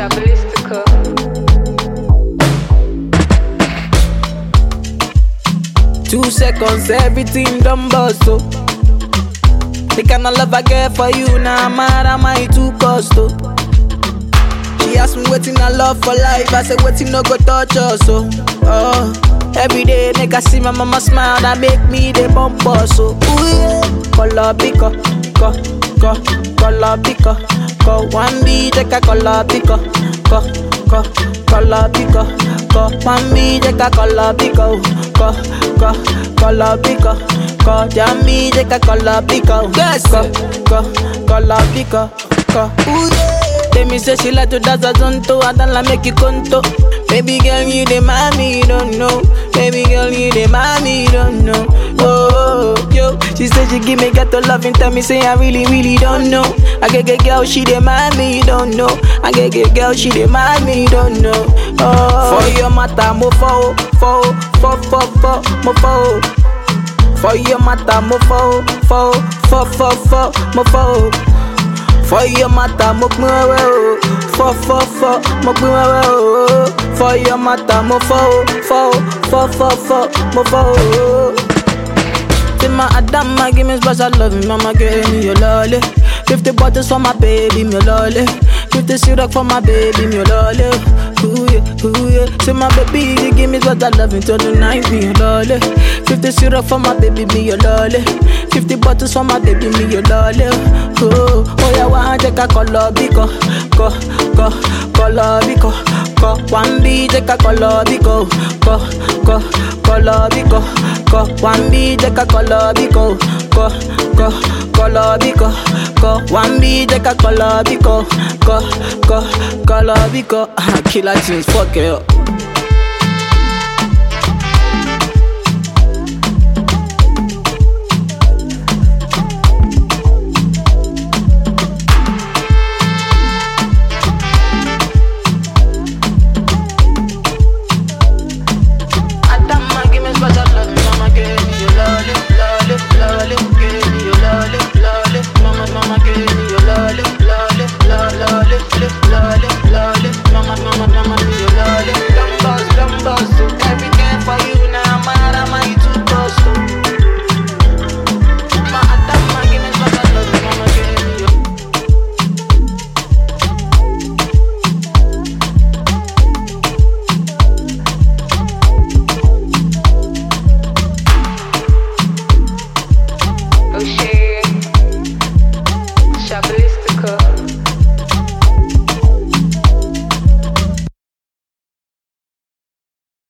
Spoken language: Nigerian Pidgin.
Diabolistica. 2 seconds, everything done bust, oh. The kind of love I get for you, now I'm mad, am I too cost, oh. She asked me waiting I love for life, I said waiting no go touch us, oh. Every day, nigga see my mama smile, that make me the bump us, oh. Ooh, yeah. Color pico, color pico, one B, take a color pico, color pico, one B, take a color pico, color pico, Jamie, take a color pico, yes, color pico, ooh yeah. Tell me say she like to dance a zonto, I don't like make you conto. Baby girl, you the mommy, you don't know. Baby girl, you the mommy, you don't know. Oh, yo, she said she give me ghetto love and tell me say I really, really don't know. I get girl, she the mommy, you don't know. I get girl, she the mommy, you don't know. Oh, for your matter, mo fo, mo fo. For your matter, mo fo, mo fo. For your matter, mo kmwe fo, mo kmwe for your matter, mo fo, mo fo. Say my Adama, give me special love, mama give me your lolly. 50 bottles for my baby, me lolly. 50 syrup for my baby, me lolly. Ooh yeah. Say my baby, you give me special love until the night, me your lolly. 50 syrup for my baby, me your lolly. 50 bottles for my baby, me your lolly. Oh yeah, one take a color bico, color bico, one B take a color bico, color bico, one B take a color bico, color bico, one B take a color bico, color bico. Killer tunes, fuck it up. Oh shit.